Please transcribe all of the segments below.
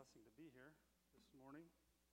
blessing to be here this morning.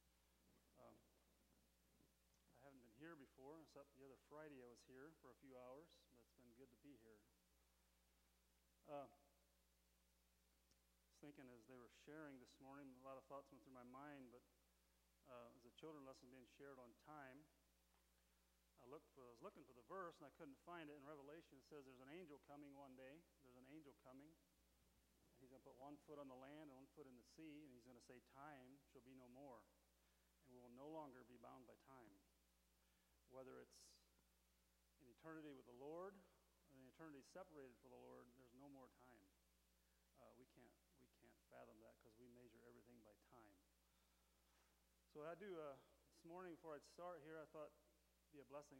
I haven't been here before, except the other Friday I was here for a few hours, but it's been good to be here. I was thinking as they were sharing this morning, a lot of thoughts went through my mind, but as a children's lesson being shared on time, I was looking for the verse and I couldn't find it. In Revelation it says there's an angel coming one day. There's an angel coming. He's going to put one foot on the land and one foot in the sea, and he's going to say, time shall be no more, and we will no longer be bound by time. Whether it's in eternity with the Lord or in eternity separated from the Lord, there's no more time. We can't fathom that because we measure everything by time. So what I do this morning before I'd start here, I thought it'd be a blessing.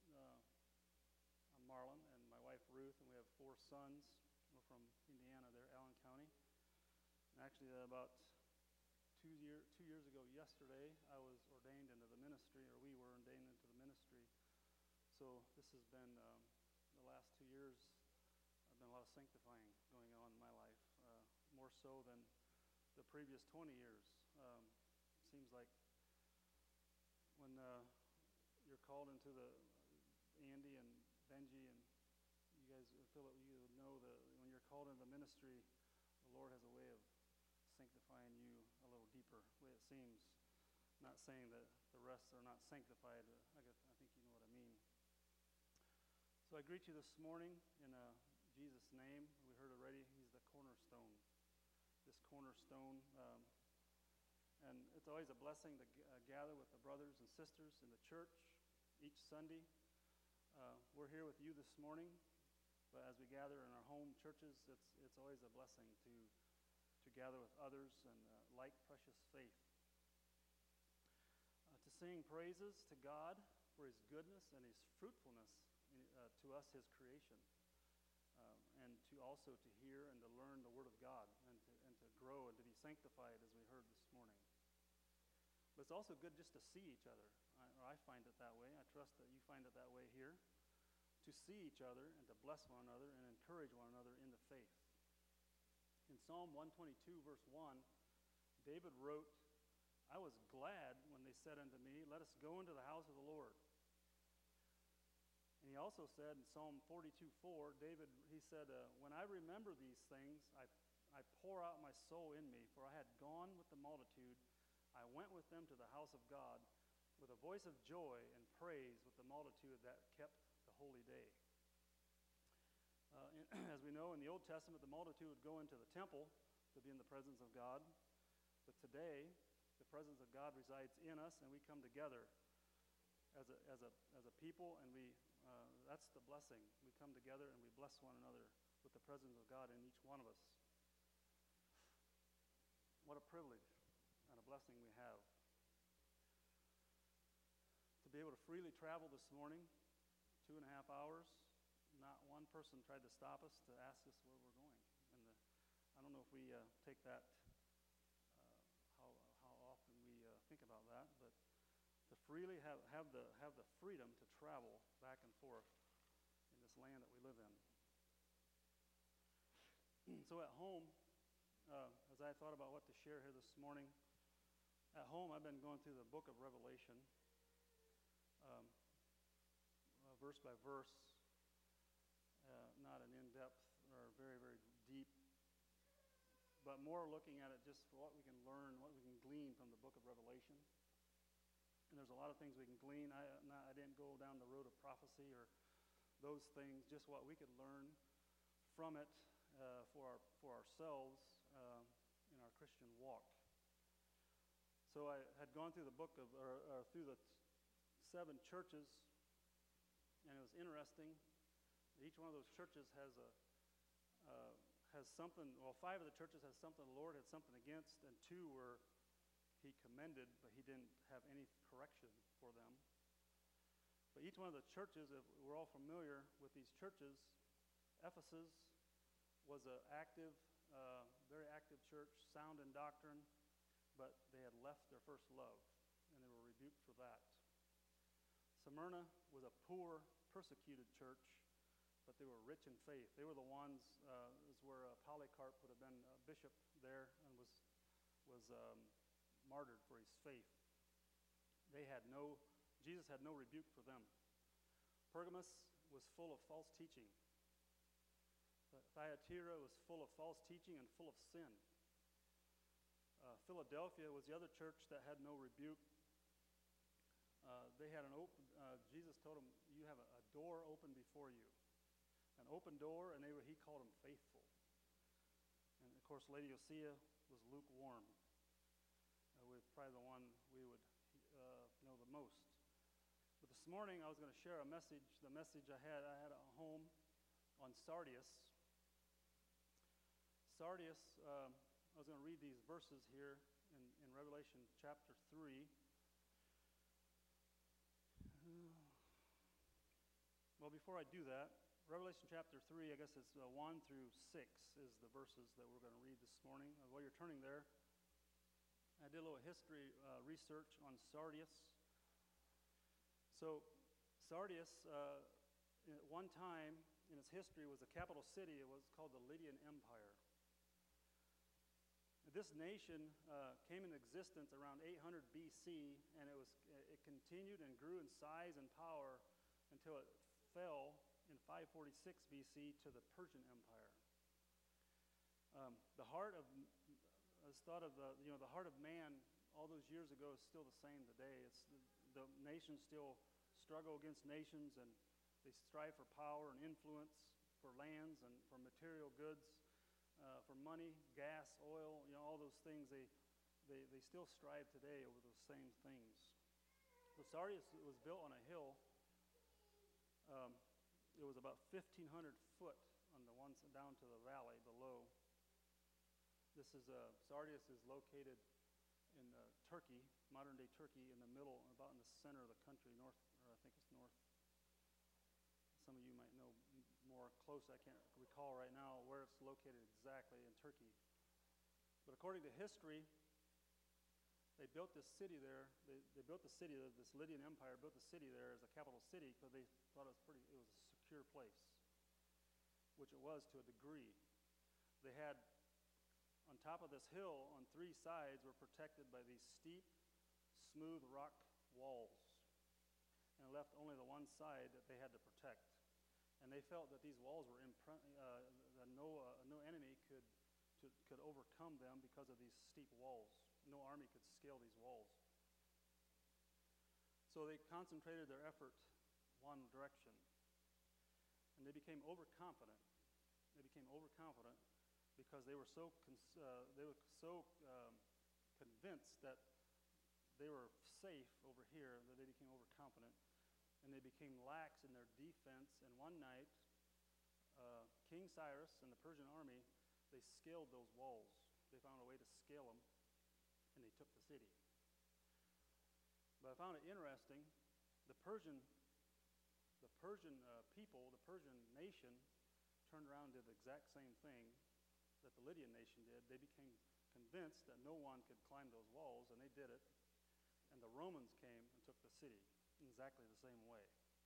I'm Marlon and my wife Ruth, and we have 4 sons. We're from Indiana there, Allen County. And actually about 2 years ago yesterday, I was ordained into the ministry, or we were ordained into the ministry. So this has been, the last 2 years, I've been a lot of sanctifying going on in my life, more so than the previous 20 years. Seems like when you're called into the Andy and Benji and you guys, Philip, you know that when you're called into the ministry, the Lord has a way of sanctifying you a little deeper, the way it seems. Not saying that the rest are not sanctified. I think you know what I mean. So I greet you this morning in Jesus' name. We heard already, he's the cornerstone. This cornerstone. And it's always a blessing to gather with the brothers and sisters in the church each Sunday. We're here with you this morning. But as we gather in our home churches, it's always a blessing to gather with others and like precious faith. To sing praises to God for his goodness and his fruitfulness to us, his creation. And to also to hear and to learn the word of God and to grow and to be sanctified as we heard this morning. But it's also good just to see each other. I find it that way. I trust that you find it that way here. To see each other and to bless one another and encourage one another in the faith. In Psalm 122, verse 1, David wrote, I was glad when they said unto me, let us go into the house of the Lord. And he also said in Psalm 42:4, David, he said, when I remember these things, I pour out my soul in me, for I had gone with the multitude. I went with them to the house of God with a voice of joy and praise with the multitude that kept the holy day. As we know, in the Old Testament, the multitude would go into the temple to be in the presence of God. But today, the presence of God resides in us, and we come together as a people, and that's the blessing. We come together and we bless one another with the presence of God in each one of us. What a privilege and a blessing we have. To be able to freely travel this morning, 2.5 hours, not one person tried to stop us to ask us where we're going. And I don't know if we take that, how often we think about that, but to freely have the freedom to travel back and forth in this land that we live in. So at home, as I thought about what to share here this morning, at home I've been going through the book of Revelation, verse by verse, not an in-depth or very, very deep, but more looking at it just for what we can learn, what we can glean from the book of Revelation. And there's a lot of things we can glean. I didn't go down the road of prophecy or those things, just what we could learn from it for ourselves in our Christian walk. So I had gone through the book of, or through the 7 churches, and it was interesting. Each one of those churches has something. Well, 5 of the churches has something the Lord had something against, and 2 were he commended, but he didn't have any correction for them. But each one of the churches, if we're all familiar with these churches, Ephesus was an active, very active church, sound in doctrine, but they had left their first love, and they were rebuked for that. Smyrna was a poor, persecuted church, but they were rich in faith. They were the ones, is where Polycarp would have been a bishop there and was was martyred for his faith. Jesus had no rebuke for them. Pergamos was full of false teaching. Thyatira was full of false teaching and full of sin. Philadelphia was the other church that had no rebuke. They had Jesus told them, you have a door open before you. An open door, and he called them faithful. And of course, Laodicea was lukewarm. Was probably the one we would know the most. But this morning I was going to share the message I had at home on Sardius. Sardius, I was going to read these verses here in Revelation chapter 3. Well, before I do that, Revelation chapter 3, I guess it's 1 through 6 is the verses that we're going to read this morning. While you're turning there, I did a little history research on Sardius. So Sardius, at one time in its history, was the capital city. It was called the Lydian Empire. This nation came into existence around 800 BC, and it continued and grew in size and power until it fell in 546 BC to the Persian Empire. The heart of man all those years ago is still the same today. The nations still struggle against nations, and they strive for power and influence, for lands and for material goods, for money, gas, oil, all those things. They still strive today over those same things. So Sardius was built on a hill. It was about 1,500 foot on the ones down to the valley below. Sardius is located in Turkey, modern-day Turkey, in the middle, about in the center of the country, north, or I think it's north. Some of you might know more close. I can't recall right now where it's located exactly in Turkey. But according to history, they built this city there. They built the city, this Lydian Empire built the city there as a capital city because they thought it was a secure place, which it was to a degree. They had, on top of this hill, on three sides, were protected by these steep, smooth rock walls, and it left only the one side that they had to protect. And they felt that these walls were that no enemy could overcome them because of these steep walls. No army could scale these walls. So they concentrated their effort one direction, and they became overconfident. Because they were so convinced that they were safe over here that they became overconfident, and they became lax in their defense. And one night, King Cyrus and the Persian army, they scaled those walls. They found a way to scale them, and they took the city. But I found it interesting. The Persian people, the Persian nation, turned around and did the exact same thing that the Lydian nation did. They became convinced that no one could climb those walls, and they did it. And the Romans came and took the city in exactly the same way.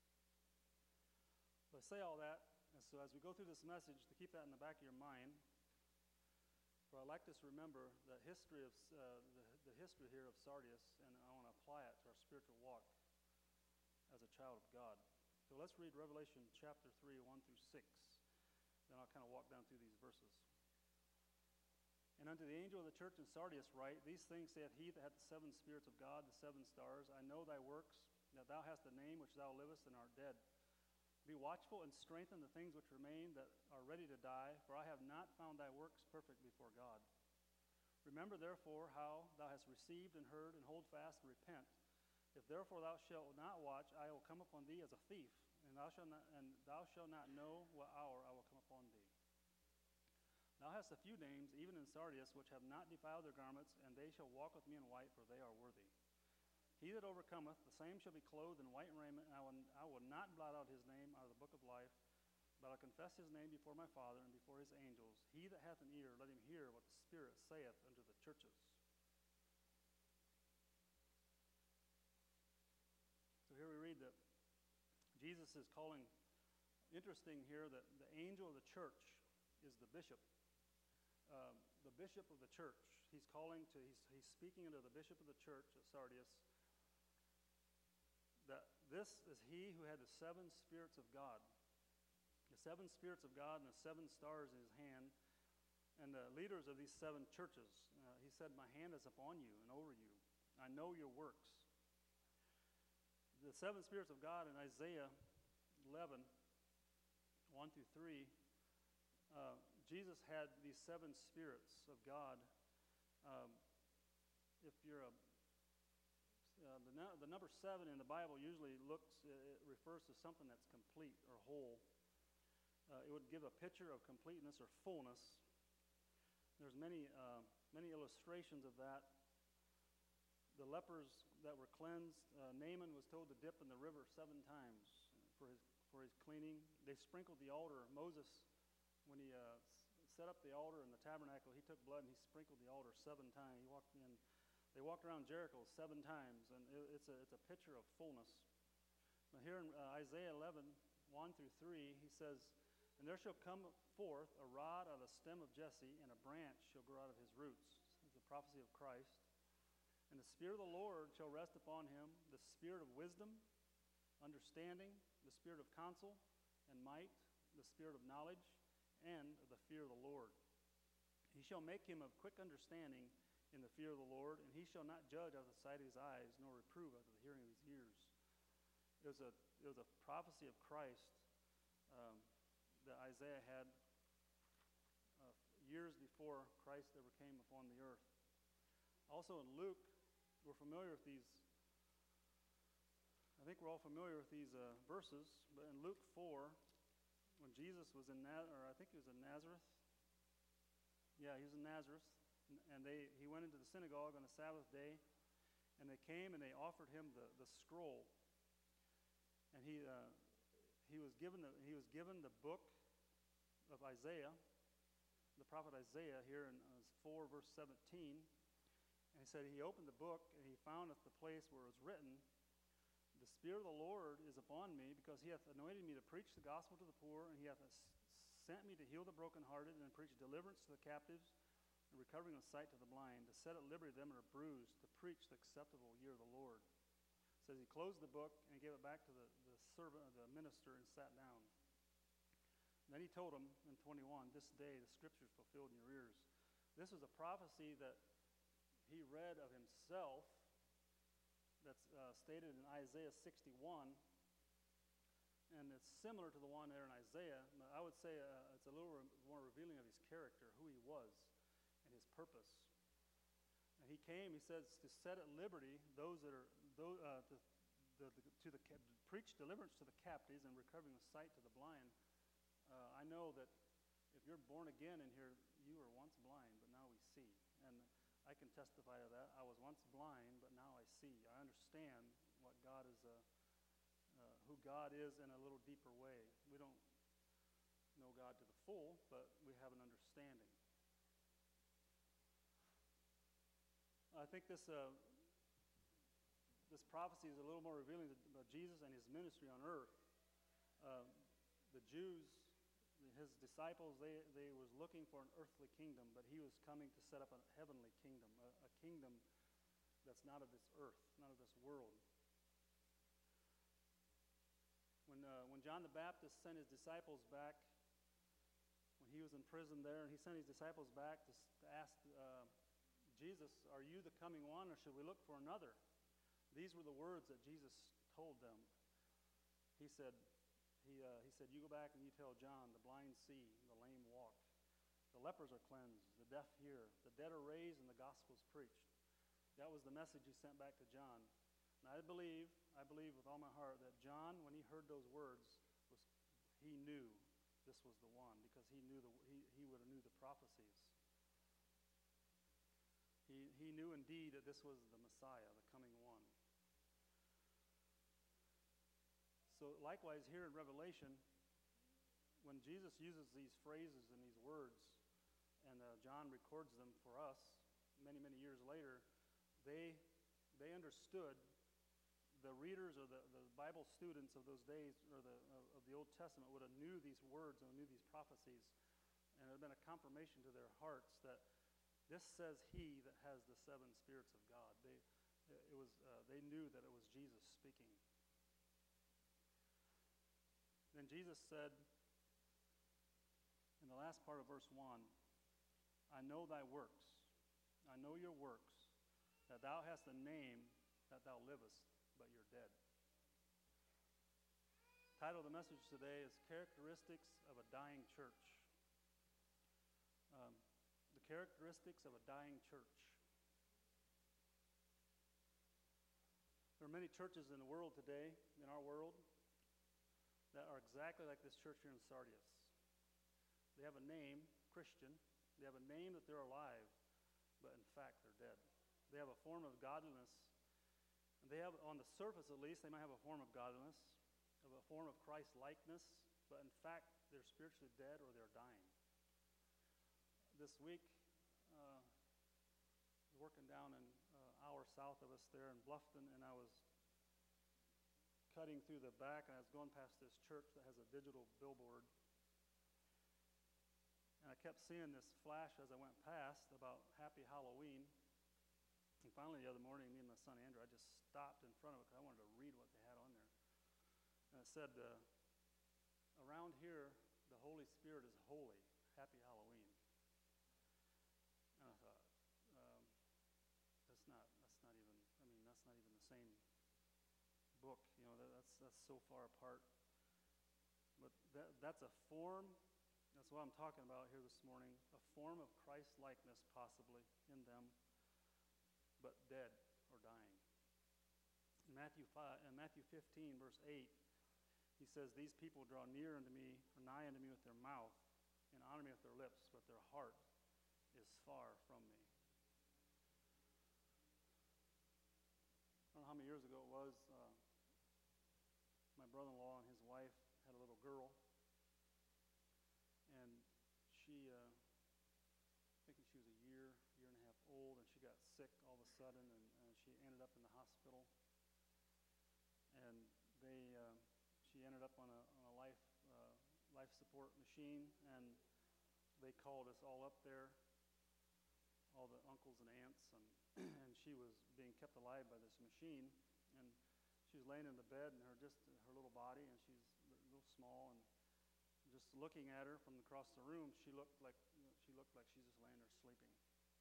So I say all that, and so as we go through this message, to keep that in the back of your mind, for I'd like us to remember the history here of Sardius, and I want to apply it to our spiritual walk as a child of God. So let's read Revelation chapter 3, 1 through 6. Then I'll kind of walk down through these verses. And unto the angel of the church in Sardius write, These things saith he that hath the seven spirits of God, the seven stars. I know thy works, that thou hast a name which thou livest and art dead. Be watchful and strengthen the things which remain that are ready to die, for I have not found thy works perfect before God. Remember therefore how thou hast received and heard, and hold fast and repent. If therefore thou shalt not watch, I will come upon thee as a thief, and thou shalt not know what hour I will come upon thee. Thou hast a few names, even in Sardius, which have not defiled their garments, and they shall walk with me in white, for they are worthy. He that overcometh, the same shall be clothed in white raiment, and I will not blot out his name out of the book of life, but I'll confess his name before my Father and before his angels. He that hath an ear, let him hear what the Spirit saith unto the churches. So here we read that Jesus is calling, interesting here, that the angel of the church is the bishop. The the bishop of the church. He's speaking unto the bishop of the church at Sardis, that this is he who had the 7 spirits of God. The 7 spirits of God and the 7 stars in his hand, and the leaders of these 7 churches. He said, my hand is upon you and over you. I know your works. The 7 spirits of God in Isaiah 11, 1 through 3, Jesus had these 7 spirits of God. If you're the number 7 in the Bible usually it refers to something that's complete or whole. It would give a picture of completeness or fullness. There's many illustrations of that. The lepers that were cleansed, Naaman was told to dip in the river 7 times for his cleaning. They sprinkled the altar. Moses, when he set up the altar in the tabernacle, he took blood and he sprinkled the altar 7 times. They walked around Jericho 7 times, and it's a picture of fullness. Now here in Isaiah 11, 1 through 3, he says, and there shall come forth a rod out of the stem of Jesse, and a branch shall grow out of his roots. This is the prophecy of Christ. And the Spirit of the Lord shall rest upon him, the Spirit of wisdom, understanding, the Spirit of counsel and might, the Spirit of knowledge, and of the fear of the Lord. He shall make him of quick understanding in the fear of the Lord, and he shall not judge out of the sight of his eyes, nor reprove out of the hearing of his ears. It was a prophecy of Christ that Isaiah had years before Christ ever came upon the earth. Also in Luke, we're familiar with these. I think we're all familiar with these verses, but in Luke 4, when Jesus was in I think he was in Nazareth. Yeah, he was in Nazareth, and he went into the synagogue on the Sabbath day, and they came and they offered him the scroll, and he was given the book of Isaiah, the prophet Isaiah, here in 4 verse 17. And he said he opened the book and he found at the place where it was written, the Spirit of the Lord is upon me, because he hath anointed me to preach the gospel to the poor, and he hath sent me to heal the brokenhearted, and preach deliverance to the captives, and recovering of sight to the blind, to set at liberty them that are bruised, to preach the acceptable year of the Lord. It says he closed the book and gave it back to the servant, the minister, and sat down. And then he told him in 21, this day the scripture is fulfilled in your ears. This is a prophecy that he read of himself that's stated in Isaiah 61, and it's similar to the one there in Isaiah. I would say it's a little more revealing of his character, who he was, and his purpose. And he came, he says, to set at liberty those that are to preach deliverance to the captives and recovering of sight to the blind. I know that if you're born again in here, you were once blind, but now we see. And I can testify to that. I was once blind, but now I see. I understand what God is, who God is in a little deeper way. We don't know God to the full, but we have an understanding. I think this prophecy is a little more revealing about Jesus and his ministry on earth. The Jews, his disciples, they was looking for an earthly kingdom, but he was coming to set up a heavenly kingdom, a kingdom that's not of this earth, not of this world. When John the Baptist sent his disciples back, when he was in prison there, and he sent his disciples back to ask Jesus, are you the coming one, or should we look for another? These were the words that Jesus told them. He said, you go back and you tell John, the blind see, the lame walk, the lepers are cleansed, the deaf hear, the dead are raised, and the gospel is preached. That was the message he sent back to John. And I believe with all my heart that John, when he heard those words, he knew this was the one, because he would have knew the prophecies. He knew indeed that this was the Messiah, the coming one. So likewise here in Revelation, when Jesus uses these phrases and these words, and John records them for us many, many years later, they understood, the readers or the Bible students of those days, or of the Old Testament, would have knew these words and knew these prophecies, and it had been a confirmation to their hearts that This says he that has the seven spirits of God. They knew that it was Jesus speaking. Then Jesus said in the last part of verse 1, I know thy works. I know your works, that thou hast a name that thou livest, but you're dead. The title of the message today is Characteristics of a Dying Church. The characteristics of a dying church. There are many churches in the world today, in our world, that are exactly like this church here in Sardius. They have a name, Christian. They have a name that they're alive, but in fact they're dead. They have a form of godliness. And they have, on the surface at least, they might have a form of godliness, of a form of Christ-likeness, but in fact they're spiritually dead or they're dying. This week, I was working down an hour south of us there in Bluffton, and I was cutting through the back, and I was going past this church that has a digital billboard. And I kept seeing this flash as I went past about Happy Halloween. And finally, the other morning, me and my son Andrew, I just stopped in front of it because I wanted to read what they had on there. And it said, around here, the Holy Spirit is holy. Happy Halloween. And I thought, that's not even the same book. You know, that's so far apart. But that's a form. That's what I'm talking about here this morning. A form of Christ-likeness, possibly, in them, but dead or dying. In Matthew 15, verse 8, he says, these people draw near unto me, or nigh unto me with their mouth, and honor me with their lips, but their heart is far from me. I don't know how many years ago it was. My brother-in-law and his wife had a little girl, and she, I think she was a year and a half old, and she got sick all of a sudden, and she ended up in the hospital. And she ended up on a life support machine, and they called us all up there, all the uncles and aunts, and and she was being kept alive by this machine, and she was laying in the bed, and her little body, and she's a little small, and just looking at her from across the room, she looked like she's just laying there sleeping.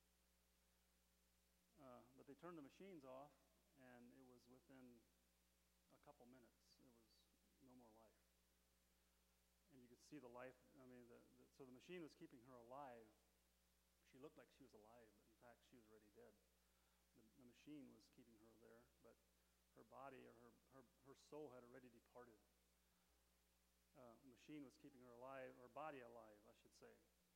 But they turned the machines off, and it was within a couple minutes. It was no more life. And you could see the life. I mean, so the machine was keeping her alive. She looked like she was alive, but in fact, she was already dead. The machine was keeping her there, but her body or her soul had already departed. The machine was keeping her alive, or body alive, I should say.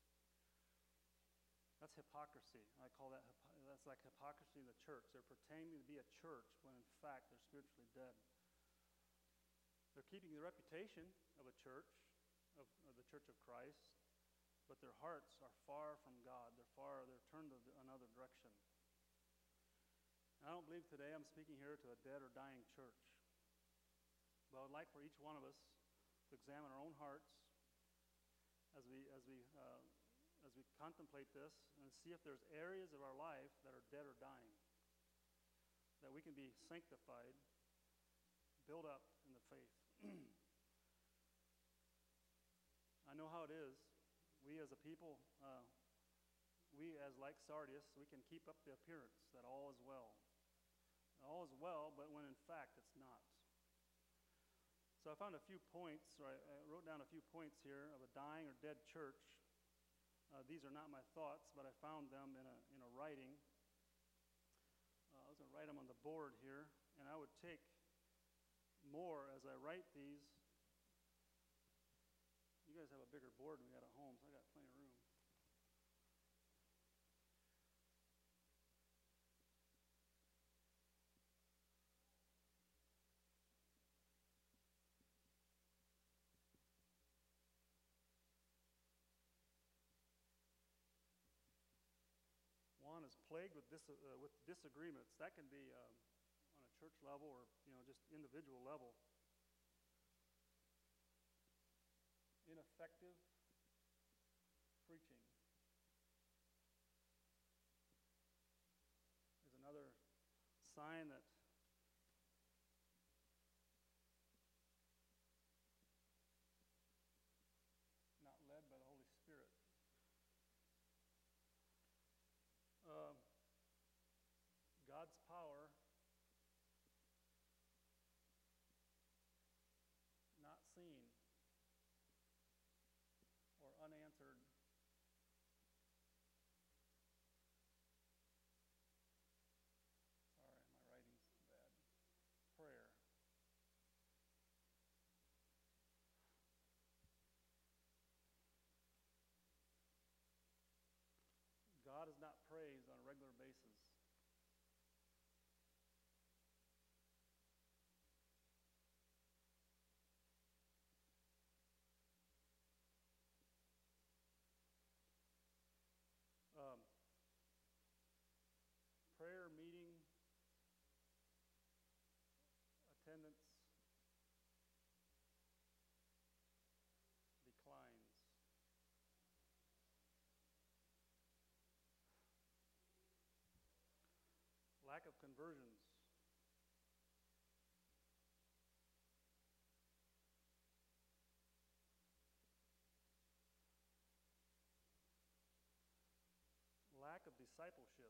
That's hypocrisy. I call that's like hypocrisy in the church. They're pretending to be a church when in fact they're spiritually dead. They're keeping the reputation of a church, of the Church of Christ, but their hearts are far from God. They're turned another direction. And I don't believe today I'm speaking here to a dead or dying church. But I would like for each one of us to examine our own hearts as we contemplate this and see if there's areas of our life that are dead or dying, that we can be sanctified, built up in the faith. I know how it is. We as a people, we as like Sardius, we can keep up the appearance that all is well. All is well, but when in fact it's not. So I found a few points, or I wrote down a few points here of a dying or dead church. These are not my thoughts, but I found them in a writing. I was going to write them on the board here, and I would take more as I write these. You guys have a bigger board than we got at home, so I got plenty of room. One is plagued with disagreements. That can be on a church level or just individual level. Ineffective preaching. find that not led by the Holy Spirit. God's power not seen or unanswered sorry, my writing's bad. Prayer. God is not praised on a regular basis. Prayer meeting attendance declines. Lack of conversions. Lack of discipleship.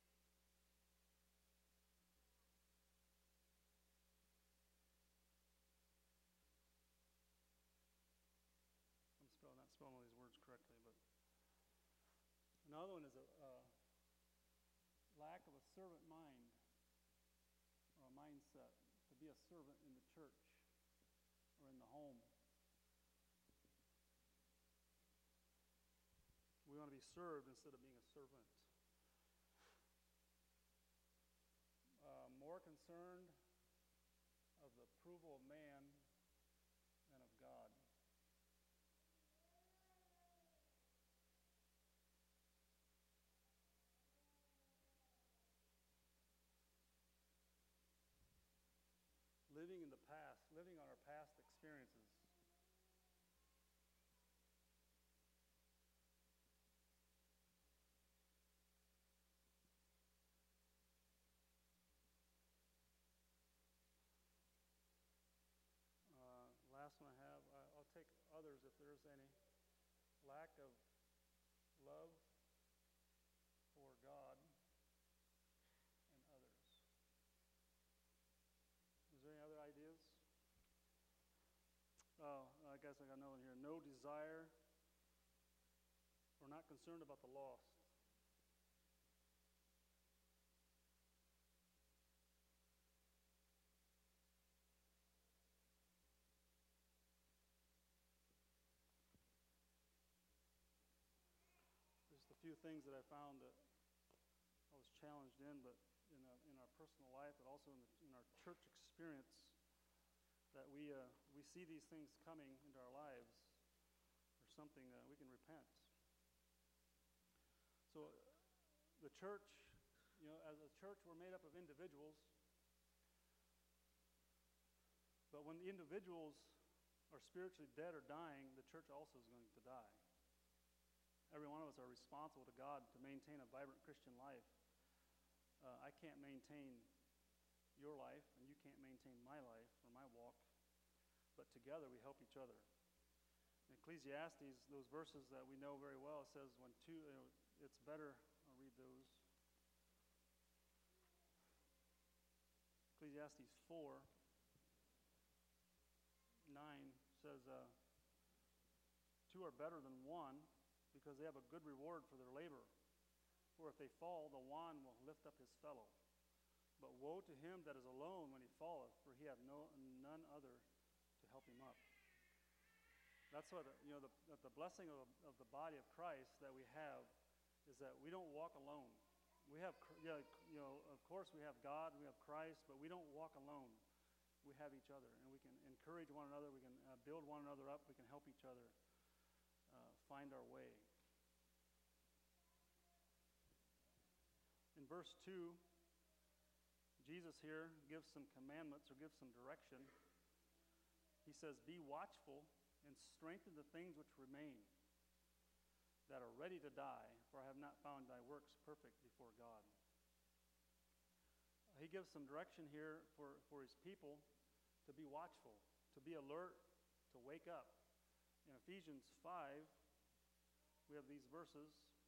I'm not spelling all these words correctly, but another one is a lack of a servant mind or a mindset to be a servant in the church or in the home. We want to be served instead of being a servant. More concerned of the approval of man than of God. Living in the past, living on our past experiences. Last one I have, I'll take others if there's any. Lack of love for God and others. Is there any other ideas? Oh, I guess I got another one here. No desire. We're not concerned about the lost. Just a few things that I found that I was challenged in, but in our personal life, but also in our church experience, that we see these things coming into our lives. There's something that we can repent. So the church, as a church, we're made up of individuals. But when the individuals are spiritually dead or dying, the church also is going to die. Every one of us are responsible to God to maintain a vibrant Christian life. I can't maintain your life, and you can't maintain my life or my walk, but together we help each other. In Ecclesiastes, those verses that we know very well, it says when two, it's better, I'll read those. Ecclesiastes 4:9 says, two are better than one because they have a good reward for their labor. For if they fall, the one will lift up his fellow. But woe to him that is alone when he falleth, for he hath none other to help him up. That's what the blessing of the body of Christ that we have is that we don't walk alone. We have, of course we have God, we have Christ, but we don't walk alone. We have each other, and we can encourage one another, we can build one another up, we can help each other find our way. In verse 2, Jesus here gives some commandments or gives some direction. He says, be watchful and strengthen the things which remain that are ready to die, for I have not found thy works perfect before God. he gives some direction here for his people to be watchful, to be alert, to wake up. In Ephesians 5, we have these verses.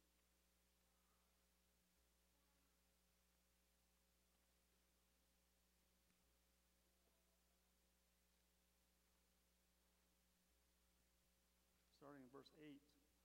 Starting in verse 8.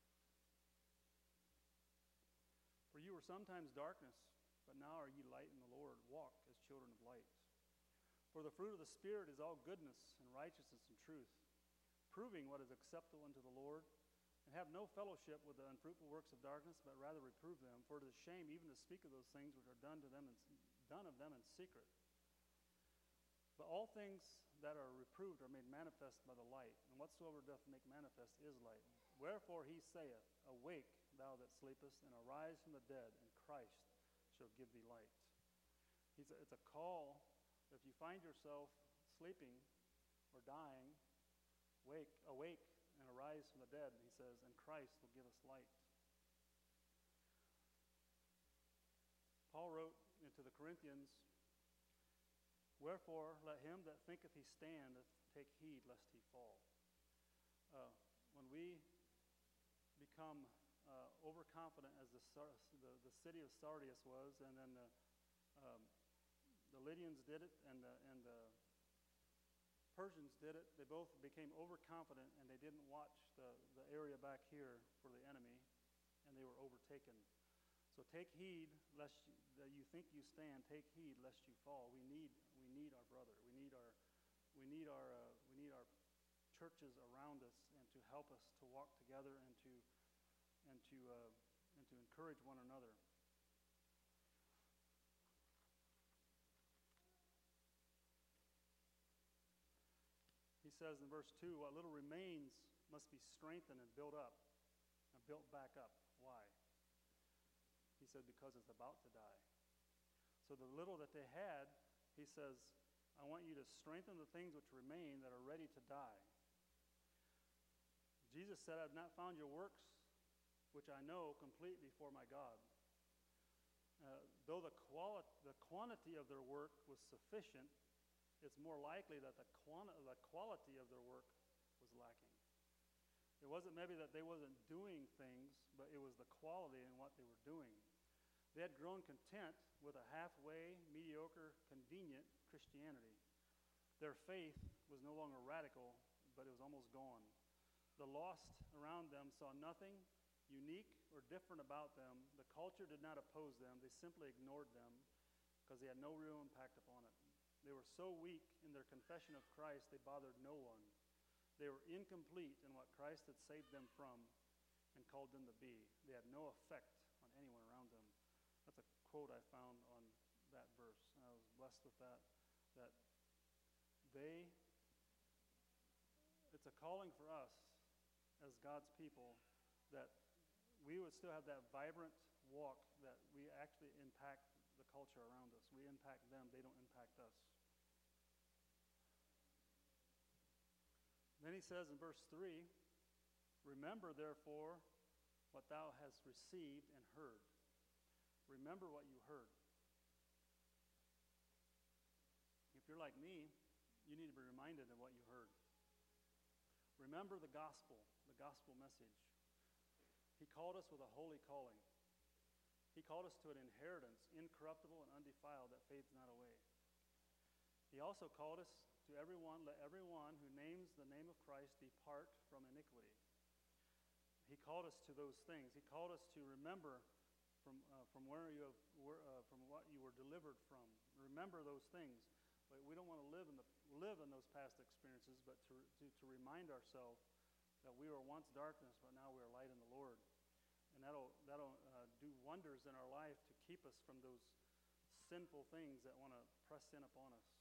For you were sometimes darkness, but now are ye light in the Lord. Walk as children of light. For the fruit of the Spirit is all goodness and righteousness and truth, proving what is acceptable unto the Lord, and have no fellowship with the unfruitful works of darkness, but rather reprove them. For it is shame even to speak of those things which are done of them in secret. But all things that are reproved are made manifest by the light, and whatsoever doth make manifest is light. Wherefore he saith, Awake, thou that sleepest, and arise from the dead, and Christ shall give thee light. It's a call. If you find yourself sleeping or dying, awake and arise from the dead, he says, and Christ will give us light. Paul wrote into the Corinthians, Wherefore let him that thinketh he standeth take heed lest he fall. When we become overconfident, as the city of Sardis was, and then the Lydians did it, and the Persians did it. They both became overconfident, and they didn't watch the area back here for the enemy, and they were overtaken. So take heed lest that you think you stand. Take heed lest you fall. We need our brother. We need our churches around us, and to help us to walk together and to encourage one another. He says in verse 2, what little remains must be strengthened and built up, and built back up. Why? He said, because it's about to die. So the little that they had, he says, I want you to strengthen the things which remain that are ready to die. Jesus said, I have not found your works, which I know, complete before my God. Though the quantity of their work was sufficient, it's more likely that the quality of their work was lacking. It wasn't maybe that they wasn't doing things, but it was the quality in what they were doing. They had grown content with a halfway, mediocre, convenient Christianity. Their faith was no longer radical, but it was almost gone. The lost around them saw nothing unique or different about them. The culture did not oppose them. They simply ignored them because they had no real impact upon it. They were so weak in their confession of Christ, they bothered no one. They were incomplete in what Christ had saved them from and called them to be. They had no effect on anyone around them. That's a quote I found on that verse, and I was blessed with that. It's a calling for us as God's people that we would still have that vibrant walk, that we actually impact the culture around us. We impact them, they don't impact us. Then he says in verse 3, Remember therefore what thou hast received and heard. Remember what you heard. If you're like me, you need to be reminded of what you heard. Remember the gospel message. He called us with a holy calling. He called us to an inheritance, incorruptible and undefiled, that fades not away. He also called us to everyone, let everyone who names the name of Christ depart from iniquity. He called us to those things. He called us to remember from what you were delivered from. Remember those things. But we don't want to live in those past experiences, but to remind ourselves that we were once darkness, but now we are light in the Lord. And that'll do wonders in our life to keep us from those sinful things that want to press in upon us.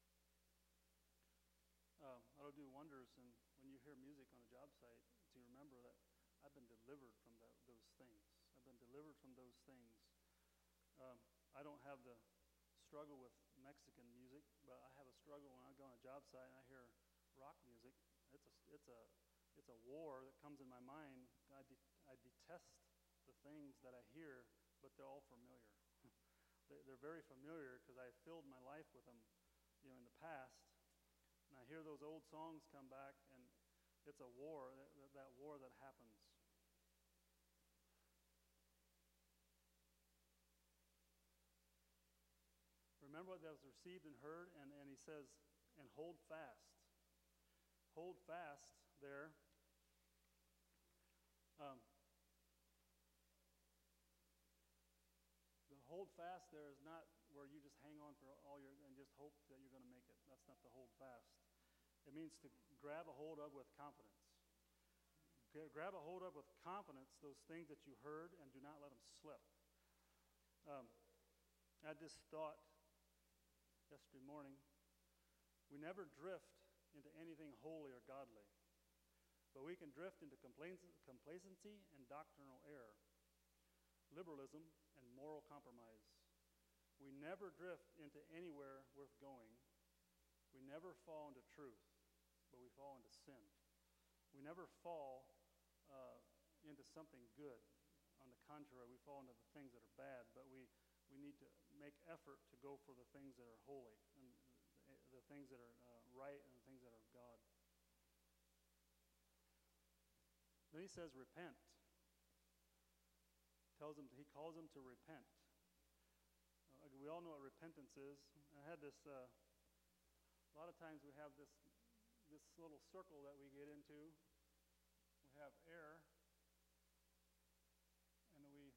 That'll do wonders, and when you hear music on a job site, to remember that I've been delivered from those things. I've been delivered from those things. I don't have the struggle with Mexican music, but I have a struggle when I go on a job site and I hear rock music. It's a war that comes in my mind. I detest the things that I hear, but they're all familiar. they're very familiar because I filled my life with them, in the past. And I hear those old songs come back, and it's a war, that war that happens. Remember what that was received and heard, and he says, and hold fast. Hold fast there. The hold fast there is not where you just hang on for all your and just hope that you're going to make it. That's not the hold fast. It means to grab a hold of with confidence. Grab a hold of with confidence those things that you heard and do not let them slip. I had this thought yesterday morning. We never drift into anything holy or godly, but we can drift into complacency and doctrinal error, liberalism and moral compromise. We never drift into anywhere worth going. We never fall into truth, but we fall into sin. We never fall into something good. On the contrary, we fall into the things that are bad, but we need to make effort to go for the things that are holy and the things that are right and the things that are of God. Then he says, repent. He calls them to repent. We all know what repentance is. I had this, a lot of times we have this little circle that we get into. We have air, and we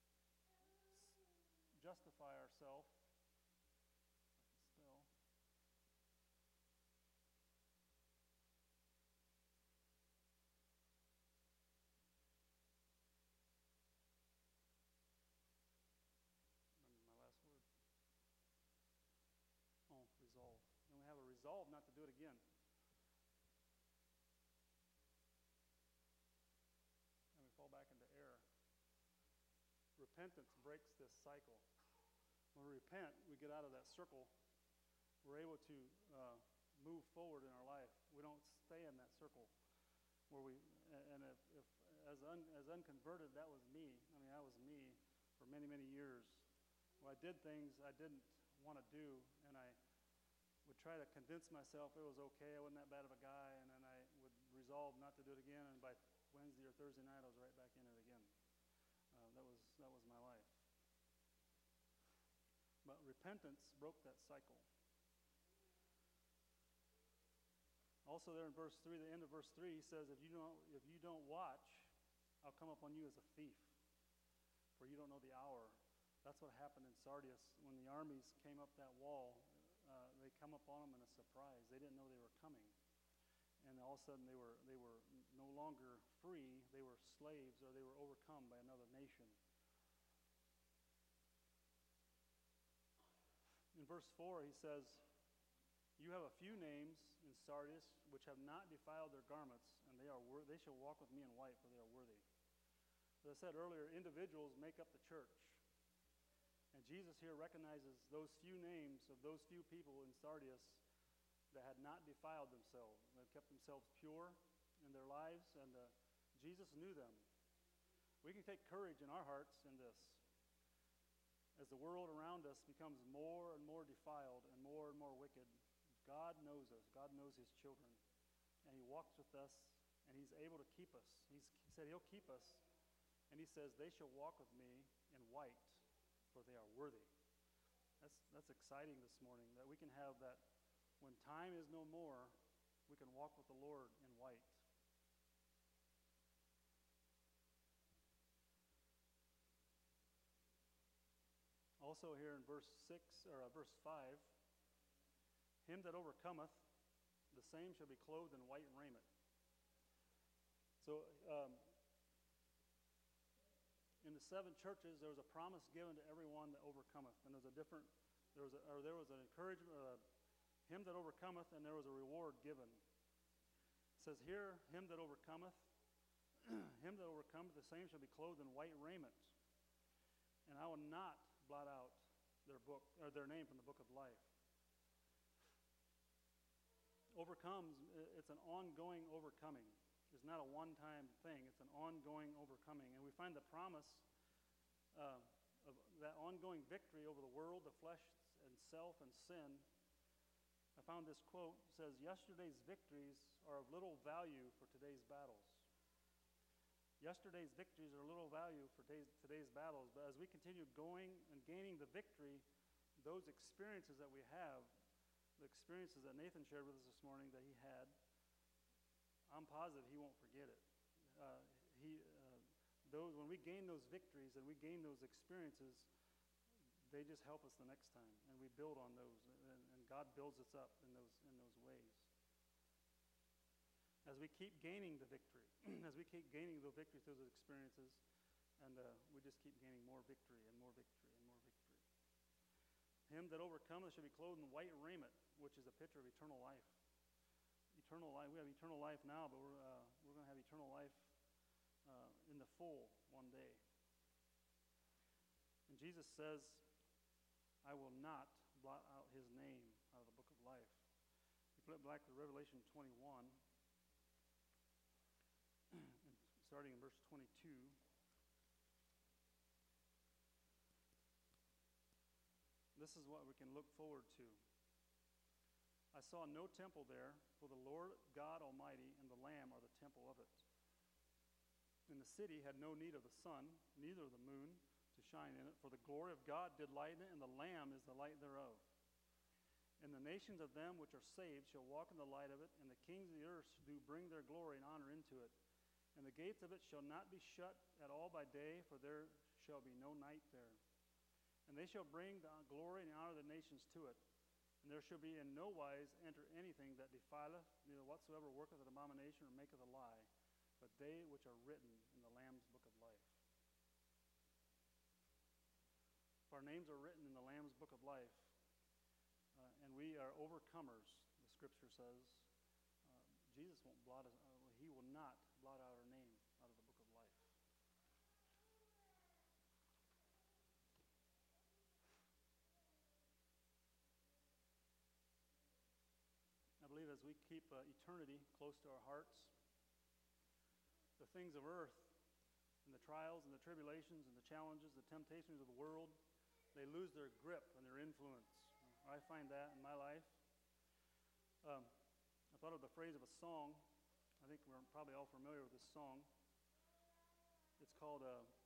justify ourselves. Still. Resolve. And we have a resolve not to do it again. And we fall back into error. Repentance breaks this cycle. When we repent, we get out of that circle. We're able to move forward in our life. We don't stay in that circle. And if as unconverted, that was me. I mean, that was me for many, many years. Well, I did things I didn't want to do, and I would try to convince myself it was okay, I wasn't that bad of a guy, and then I would resolve not to do it again, and by Wednesday or Thursday night, I was right back in it again. That was my life. But repentance broke that cycle. Also there in verse 3, the end of verse 3, he says, if you don't watch, I'll come upon you as a thief, for you don't know the hour. That's what happened in Sardis when the armies came up that wall. They come up on them in a surprise. They didn't know they were coming. And all of a sudden they were no longer free. They were slaves, or they were overcome by another nation. In verse 4 he says, you have a few names in Sardis which have not defiled their garments, and they shall walk with me in white, for they are worthy. As I said earlier, individuals make up the church. And Jesus here recognizes those few names of those few people in Sardis that had not defiled themselves. They kept themselves pure in their lives, and Jesus knew them. We can take courage in our hearts in this. As the world around us becomes more and more defiled and more wicked, God knows us. God knows his children. And he walks with us, and he's able to keep us. He said he'll keep us. And he says, they shall walk with me in white, for they are worthy. That's exciting this morning, that we can have that when time is no more, we can walk with the Lord in white. Also here in verse 5, him that overcometh, the same shall be clothed in white raiment. So in the 7 churches, there was a promise given to everyone that overcometh, and there was an encouragement, him that overcometh, and there was a reward given. It says here, him that overcometh, the same shall be clothed in white raiment, and I will not blot out their name from the book of life. Overcomes, it's an ongoing overcoming. It's not a one-time thing. It's an ongoing overcoming. And we find the promise of that ongoing victory over the world, the flesh, and self and sin, I found this quote. It says, "Yesterday's victories are of little value for today's battles." Yesterday's victories are of little value for today's battles, but as we continue going and gaining the victory, those experiences that we have, the experiences that Nathan shared with us this morning that he had, I'm positive he won't forget it. When we gain those victories and we gain those experiences, they just help us the next time, and we build on those, and God builds us up in those ways. As we keep gaining the victory, as we keep gaining the victory through those experiences, and we just keep gaining more victory and more victory and more victory. Him that overcometh shall be clothed in white raiment, which is a picture of eternal life. Eternal life. We have eternal life now, but we're going to have eternal life in the full one day. And Jesus says, "I will not blot out his name out of the book of life." You flip back to Revelation 21, starting in verse 22. This is what we can look forward to. "I saw no temple there, for the Lord God Almighty and the Lamb are the temple of it. And the city had no need of the sun, neither of the moon, to shine in it, for the glory of God did lighten it, and the Lamb is the light thereof. And the nations of them which are saved shall walk in the light of it, and the kings of the earth do bring their glory and honor into it. And the gates of it shall not be shut at all by day, for there shall be no night there. And they shall bring the glory and honor of the nations to it. And there shall be in no wise enter anything that defileth, neither whatsoever worketh an abomination or maketh a lie, but they which are written in the Lamb's book of life." If our names are written in the Lamb's book of life, and we are overcomers, the Scripture says, Jesus won't blot us. He will not blot out our name out of the book of life. I believe as we keep eternity close to our hearts, the things of earth and the trials and the tribulations and the challenges, the temptations of the world, they lose their grip and their influence. I find that in my life. I thought of the phrase of a song. I think we're probably all familiar with this song. It's called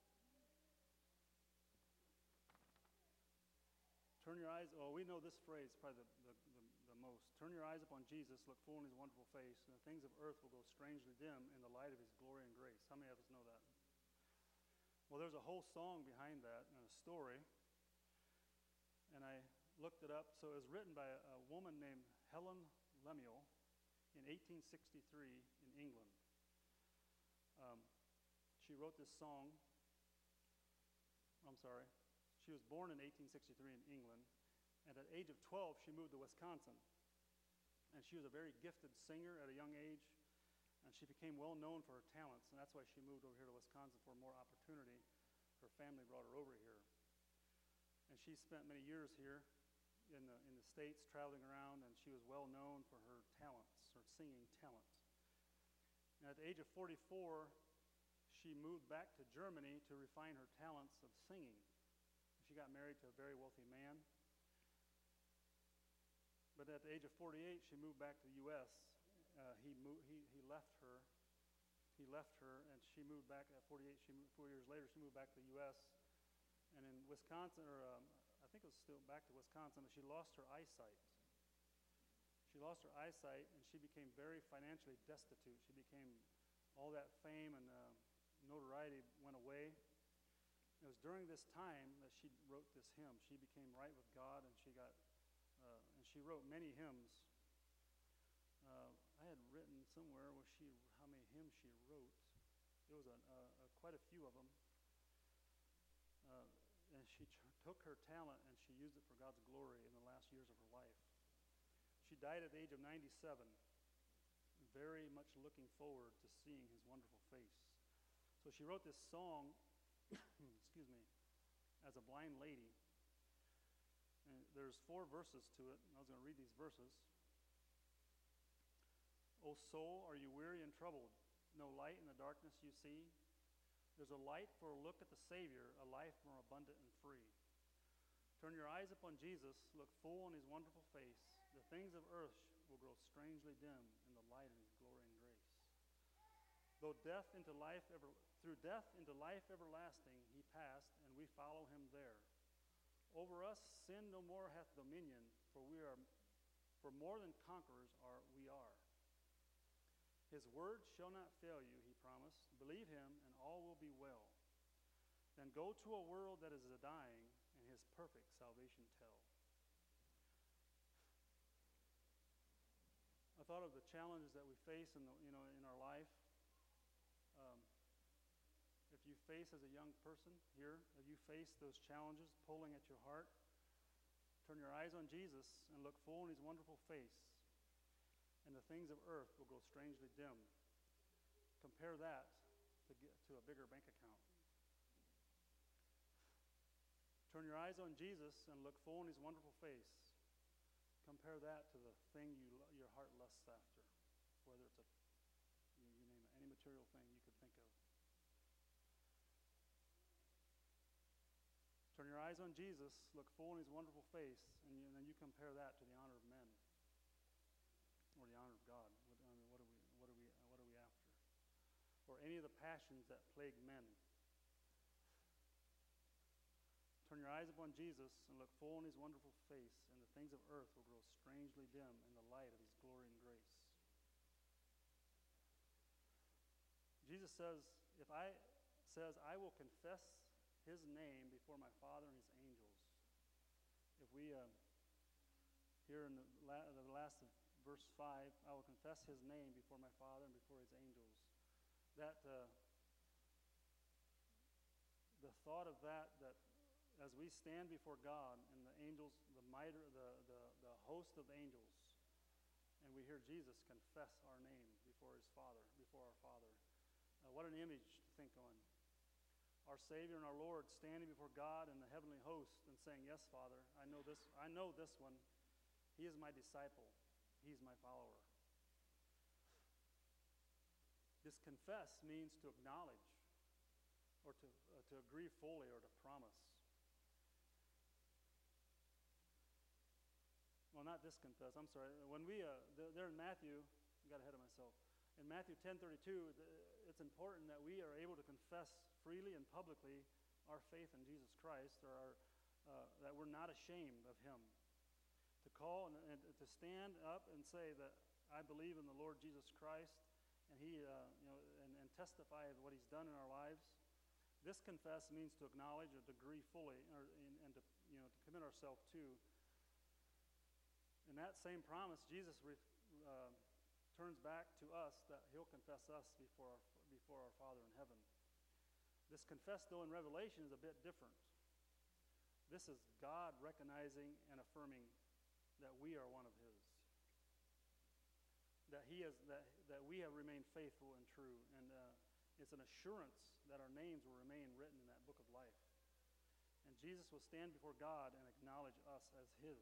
"Turn Your Eyes." Oh, we know this phrase probably the most. "Turn your eyes upon Jesus, look full in his wonderful face, and the things of earth will go strangely dim in the light of his glory and grace." How many of us know that? Well, there's a whole song behind that and a story. And I looked it up. So it was written by a woman named Helen Lemuel in 1863 in England. She wrote this song. She was born in 1863 in England. And at the age of 12, she moved to Wisconsin. And she was a very gifted singer at a young age. And she became well known for her talents. And that's why she moved over here to Wisconsin for more opportunity. Her family brought her over here. And she spent many years here in the States, traveling around, and she was well known for her talents, her singing talent. And at the age of 44, she moved back to Germany to refine her talents of singing. She got married to a very wealthy man. But at the age of 48, she moved back to the U.S. He left her. He left her, and she moved back at 48. 4 years later, she moved back to the U.S. And in Wisconsin, I think it was still back to Wisconsin, but she lost her eyesight. She lost her eyesight, and she became very financially destitute. She became, all that fame and notoriety went away. It was during this time that she wrote this hymn. She became right with God, and she wrote many hymns. I had written somewhere how many hymns she wrote. It was quite a few of them. And she took her talent and she used it for God's glory in the last years of her life. She died at the age of 97, very much looking forward to seeing his wonderful face. So she wrote this song, as a blind lady. And there's 4 verses to it, and I was going to read these verses. "O soul, are you weary and troubled? No light in the darkness you see? There's a light for a look at the Savior, a life more abundant and free. eyes upon Jesus, look full on his wonderful face, the things of earth will grow strangely dim in the light of his glory and grace. Through death into life everlasting he passed, and we follow him there. Over us sin no more hath dominion, for more than conquerors we are. His word shall not fail you, he promised. Believe him, and all will be well. Then go to a world that is a-dying, and his perfect salvation tell. I thought of the challenges that we face in our life. If you face as a young person here, if you face those challenges pulling at your heart, turn your eyes on Jesus and look full in his wonderful face, and the things of earth will grow strangely dim. Compare that to a bigger bank account. Turn your eyes on Jesus and look full in his wonderful face. Compare that to the thing your heart lusts after, whether it's you name it, any material thing you could think of. Turn your eyes on Jesus, look full in his wonderful face, and then you compare that to the honor of men or the honor of God. What are we after? Or any of the passions that plague men. Turn your eyes upon Jesus and look full in his wonderful face, and the things of earth will grow strangely dim in the light of his glory and grace. Jesus says, I will confess his name before my Father and his angels. If we, here in the last of verse 5, I will confess his name before my Father and before his angels. That, the thought of that as we stand before God and the angels, the host of angels, and we hear Jesus confess our name before his Father, before our Father. What an image to think on. Our Savior and our Lord standing before God and the heavenly host and saying, yes, Father, I know this one. He is my disciple. He's my follower. This confess means to acknowledge or to agree fully or to promise. Well, not disconfess, I'm sorry. When we, there in Matthew, I got ahead of myself. In Matthew 10:32, it's important that we are able to confess freely and publicly our faith in Jesus Christ, or that we're not ashamed of him. To call and to stand up and say that I believe in the Lord Jesus Christ, and he, and testify of what he's done in our lives. This confess means to acknowledge or to agree fully, and to commit ourselves to. In that same promise, Jesus turns back to us that he'll confess us before our Father in heaven. This confess, though, in Revelation is a bit different. This is God recognizing and affirming that we are one of his. That we have remained faithful and true, and it's an assurance that our names will remain written in that book of life. And Jesus will stand before God and acknowledge us as his.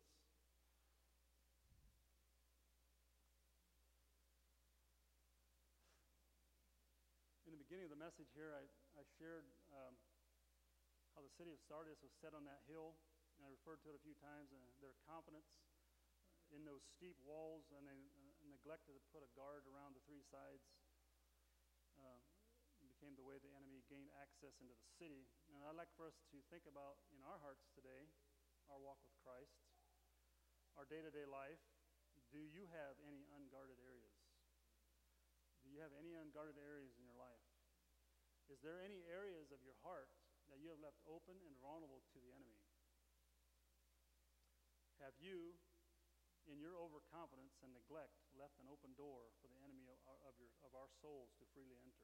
In the beginning of the message here, I shared how the city of Sardis was set on that hill, and I referred to it a few times, and their confidence in those steep walls, and they neglected to put a guard around the three sides. Became the way the enemy gained access into the city. And I'd like for us to think about in our hearts today, our walk with Christ, our day-to-day life. Do you have any unguarded areas? Do you have any unguarded areas in your life? Is there any areas of your heart that you have left open and vulnerable to the enemy? Have you, in your overconfidence and neglect, left an open door for the enemy of our souls to freely enter?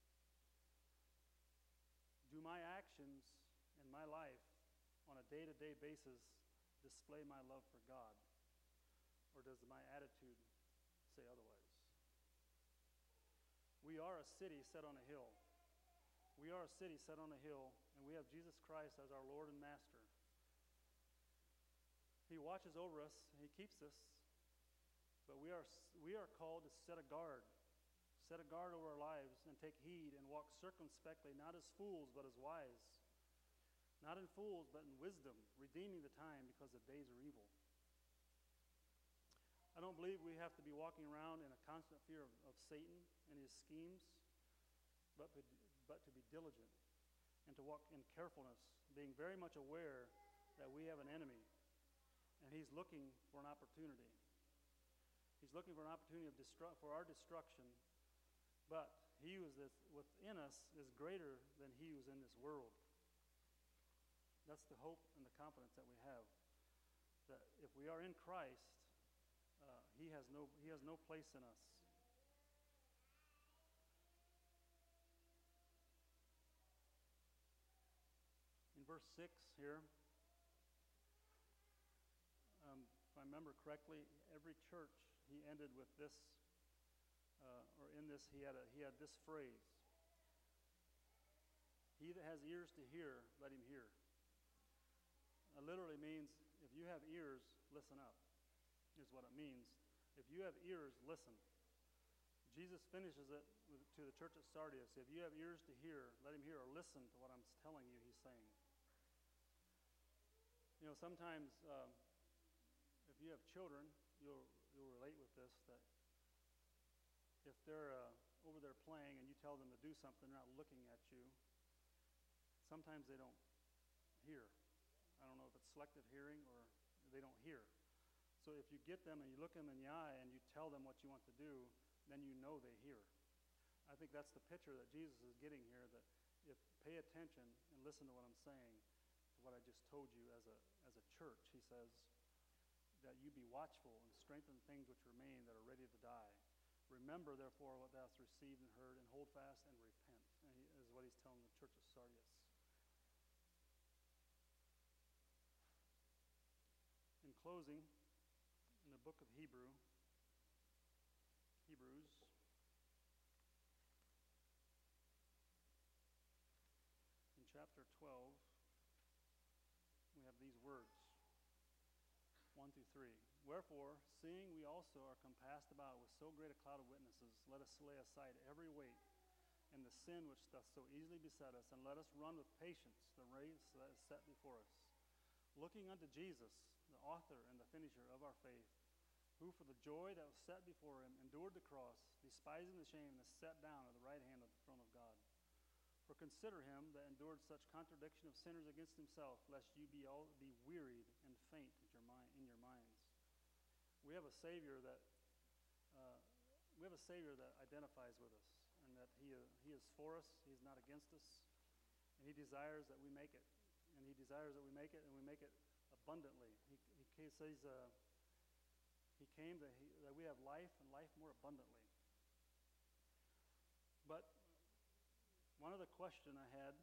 Do my actions in my life on a day-to-day basis display my love for God? Or does my attitude say otherwise? We are a city set on a hill. We are a city set on a hill, and we have Jesus Christ as our Lord and Master. He watches over us, and he keeps us, but we are called to set a guard over our lives and take heed and walk circumspectly, not as fools, but as wise. Not in fools, but in wisdom, redeeming the time because the days are evil. I don't believe we have to be walking around in a constant fear of Satan and his schemes, but to be diligent and to walk in carefulness, being very much aware that we have an enemy and he's looking for an opportunity. He's looking for an opportunity for our destruction, but he who is within us is greater than he who is in this world. That's the hope and the confidence that we have, that if we are in Christ, he has no place in us. In verse 6 here, if I remember correctly, every church he ended with this, or in this he had this phrase: "He that has ears to hear, let him hear." It literally means, if you have ears, listen up, is what it means. If you have ears, listen. Jesus finishes it to the church at Sardis: "If you have ears to hear, let him hear," or listen to what I'm telling you, he's saying. You know, sometimes if you have children, you'll relate with this, that if they're over there playing and you tell them to do something, they're not looking at you, sometimes they don't hear. I don't know if it's selective hearing or they don't hear. So if you get them and you look them in the eye and you tell them what you want to do, then you know they hear. I think that's the picture that Jesus is getting here, that if pay attention and listen to what I'm saying, to what I just told you as a church. He says that you be watchful and strengthen things which remain that are ready to die. Remember, therefore, what thou hast received and heard, and hold fast and repent, is what he's telling the church of Sardis. In closing, in the book of Hebrews, in chapter 12, we have these words, 1 through 3. "Wherefore, seeing we also are compassed about with so great a cloud of witnesses, let us lay aside every weight and the sin which doth so easily beset us, and let us run with patience the race that is set before us, looking unto Jesus, the author and the finisher of our faith, who for the joy that was set before him endured the cross, despising the shame, and is set down at the right hand of the throne of God. For consider him that endured such contradiction of sinners against himself, lest you be wearied and faint in your minds." We have a Savior that identifies with us, and that he is for us. He is not against us, and he desires that we make it, and we make it abundantly. He says he came that we have life and life more abundantly. But one other question I had: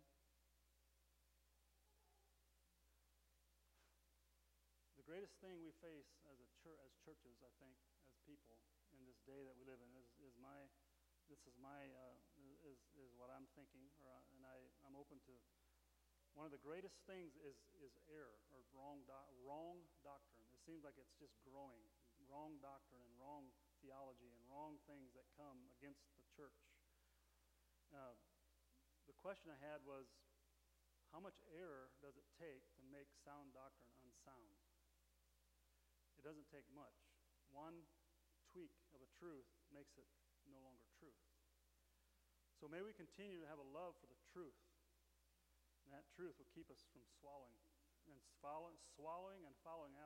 the greatest thing we face as churches, I think, as people in this day that we live in, is what I'm thinking, I'm open to. One of the greatest things is error, or wrong doctrine. It seems like it's just growing. Wrong doctrine and wrong theology and wrong things that come against the church. The question I had was, how much error does it take to make sound doctrine unsound? It doesn't take much. One tweak of a truth makes it no longer truth. So may we continue to have a love for the truth, and that truth will keep us from swallowing and following